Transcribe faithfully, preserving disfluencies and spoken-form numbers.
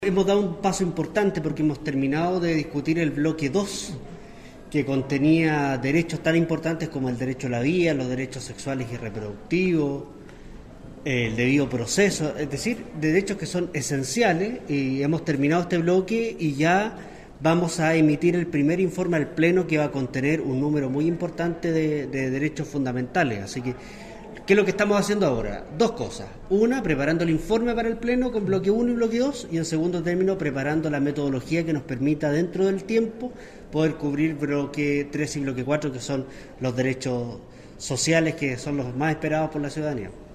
Hemos dado un paso importante porque hemos terminado de discutir el bloque dos, que contenía derechos tan importantes como el derecho a la vida, los derechos sexuales y reproductivos, el debido proceso, es decir, derechos que son esenciales, y hemos terminado este bloque y ya vamos a emitir el primer informe al Pleno, que va a contener un número muy importante de, de derechos fundamentales. Así que, ¿qué es lo que estamos haciendo ahora? Dos cosas. Una, preparando el informe para el Pleno con bloque uno y bloque dos, y en segundo término, preparando la metodología que nos permita dentro del tiempo poder cubrir bloque tres y bloque cuatro, que son los derechos sociales, que son los más esperados por la ciudadanía.